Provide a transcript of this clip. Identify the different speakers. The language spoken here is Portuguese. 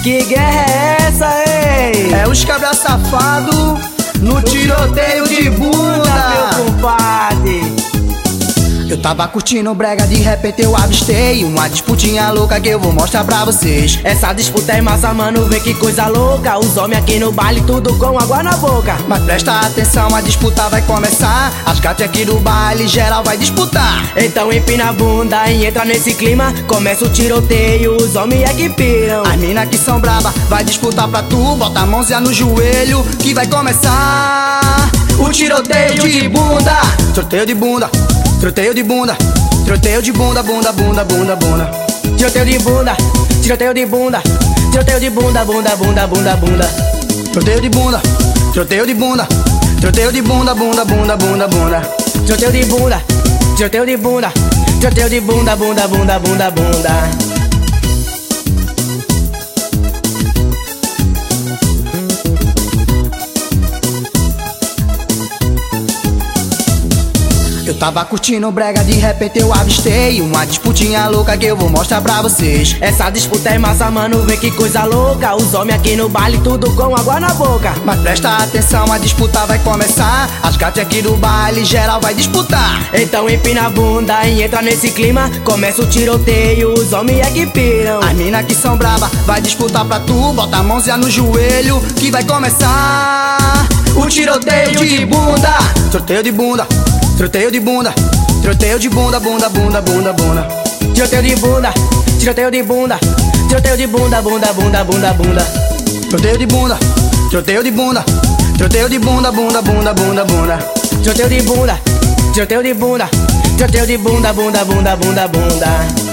Speaker 1: Que guerra é essa, hein?
Speaker 2: É os cabra safado no tiroteio de bunda,
Speaker 1: meu compadre.
Speaker 2: Eu tava curtindo brega, de repente eu avistei uma disputinha louca que eu vou mostrar pra vocês.
Speaker 1: Essa disputa é massa, mano, vê que coisa louca. Os homens aqui no baile, tudo com água na boca.
Speaker 2: Mas presta atenção, a disputa vai começar. As gatas aqui do baile, geral vai disputar.
Speaker 1: Então empina a bunda e entra nesse clima. Começa o tiroteio, os homens é que piram.
Speaker 2: As mina que são braba, vai disputar pra tu. Bota a mãozinha no joelho, que vai começar o tiroteio de bunda. Tiroteio de bunda, tiroteio de bunda, tiroteio de bunda, bunda, bunda, bunda, bunda.
Speaker 1: Tiroteio de bunda, tiroteio de bunda, tiroteio de bunda, bunda, bunda, bunda, bunda.
Speaker 2: Tiroteio de bunda, tiroteio de bunda, tiroteio de bunda, bunda, bunda, bunda, bunda.
Speaker 1: Tiroteio de bunda, tiroteio de bunda, tiroteio de bunda, bunda, bunda, bunda, bunda.
Speaker 2: Eu tava curtindo brega, de repente eu avistei uma disputinha louca que eu vou mostrar pra vocês.
Speaker 1: Essa disputa é massa, mano, vê que coisa louca. Os homens aqui no baile, tudo com água na boca.
Speaker 2: Mas presta atenção, a disputa vai começar. As gatas aqui do baile, geral vai disputar.
Speaker 1: Então empina a bunda e entra nesse clima. Começa o tiroteio, os homens é que piram.
Speaker 2: As mina que são braba, vai disputar pra tu. Bota a mãozinha no joelho, que vai começar o tiroteio de bunda. Tiroteio de bunda, tiroteio de bunda, tiroteio de bunda, bunda, bunda, bunda, bunda.
Speaker 1: Tiroteio de bunda, tiroteio de bunda, tiroteio de bunda, bunda, bunda, bunda, bunda.
Speaker 2: Tiroteio de bunda, tiroteio de bunda, tiroteio de bunda, bunda, bunda, bunda, bunda.
Speaker 1: Tiroteio de bunda, tiroteio de bunda, tiroteio de bunda, bunda, bunda, bunda, bunda.